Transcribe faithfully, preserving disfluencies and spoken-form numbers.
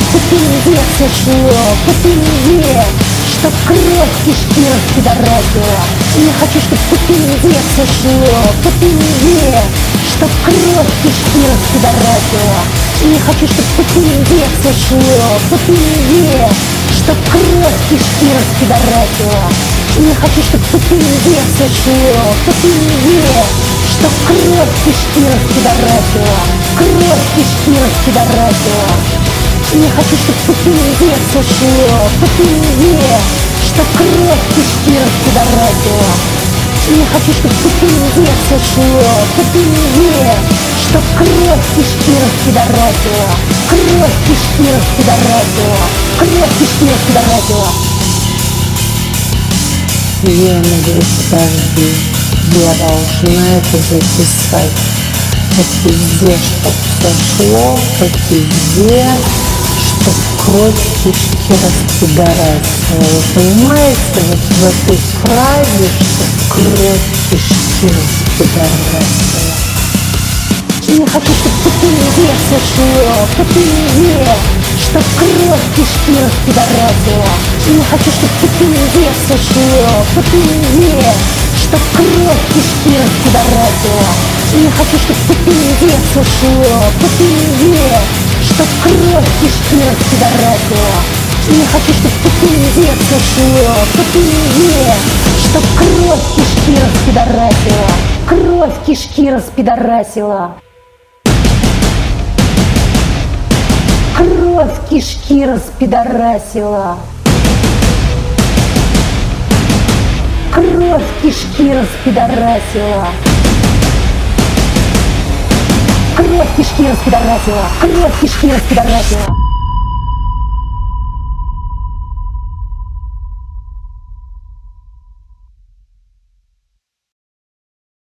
чтоб пиздец сошло по пизде, чтоб кровь кишки распидорасила. Не хочу, чтоб по пизде сошло по пизде, чтоб кровь кишки распидорасила. Не хочу, чтоб по пизде сошло по пизде, чтоб кровь кишки распидорасила. Не хочу, чтоб по пизде сошло по пизде, чтоб кровь кишки распидорасила. Кровь кишки распидорасила. Не хочу, чтоб по пизде сошло по пизде, чтоб кровь кишки распидорасила. Не хочу, чтоб по пизде сошло по пизде, чтоб кровь кишки распидорасила. Кровь кишки распидорасила. Кровь кишки распидорасила. Я могу, подожди, я должна это записать. По пизде, чтоб сошло, по пизде, чтоб кровь кишки распидорасила. Вы понимаете, вот в этой фразе, чтоб кровь кишки распидорасила. Не хочу, чтоб по пизде сошло по пизде, чтоб кровь кишки распидорасила. Не хочу, чтоб по пизде сошло по пизде, чтоб кровь кишки распидорасила. Не хочу, чтоб по пизде сошло по пизде, чтоб кровь кишки распидорасила. Не хочу, чтоб по пизде сошло по пизде, чтоб кровь кишки распидорасила. Кровь кишки распидорасила. Кровь кишки распидорасила. Кровь кишки распидорасила. Кровь кишки распидорасила. Кровь кишки распидорасила.